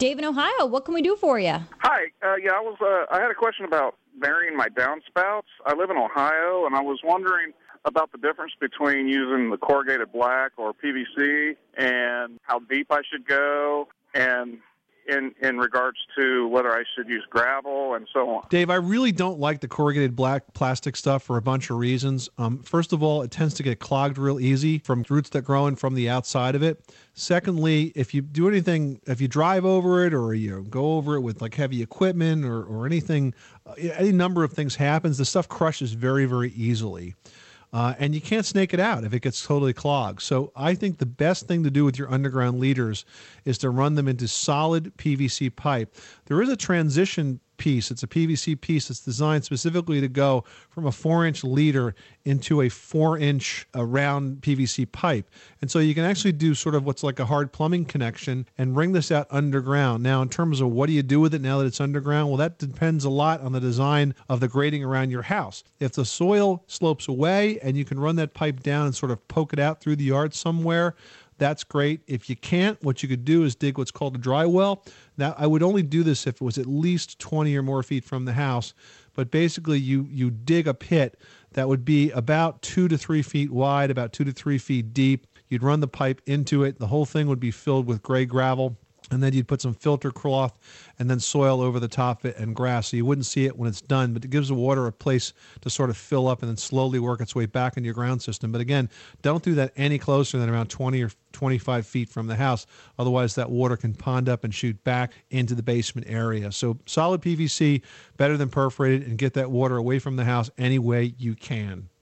Dave in Ohio, what can we do for you? Hi. I had a question about burying my downspouts. I live in Ohio, and I was wondering about the difference between using the corrugated black or PVC and how deep I should go, and in regards to whether I should use gravel and so on. Dave, I really don't like the corrugated black plastic stuff for a bunch of reasons. First of all, it tends to get clogged real easy from roots that grow in from the outside of it. Secondly, if you do anything, if you drive over it or you go over it with like heavy equipment or anything, any number of things happens, the stuff crushes very, very easily. And you can't snake it out if it gets totally clogged. So I think the best thing to do with your underground leaders is to run them into solid PVC pipe. There is a transition piece. It's a PVC piece that's designed specifically to go from a 4-inch leader into a 4-inch round PVC pipe. And so you can actually do sort of what's like a hard plumbing connection and bring this out underground. Now, in terms of what do you do with it now that it's underground? Well, that depends a lot on the design of the grading around your house. If the soil slopes away and you can run that pipe down and sort of poke it out through the yard somewhere, that's great. If you can't, what you could do is dig what's called a dry well. Now, I would only do this if it was at least 20 or more feet from the house. But basically, you dig a pit that would be about 2 to 3 feet wide, about 2 to 3 feet deep. You'd run the pipe into it. The whole thing would be filled with gray gravel. And then you'd put some filter cloth and then soil over the top of it and grass. So you wouldn't see it when it's done, but it gives the water a place to sort of fill up and then slowly work its way back into your ground system. But again, don't do that any closer than around 20 or 25 feet from the house. Otherwise, that water can pond up and shoot back into the basement area. So solid PVC, better than perforated, and get that water away from the house any way you can.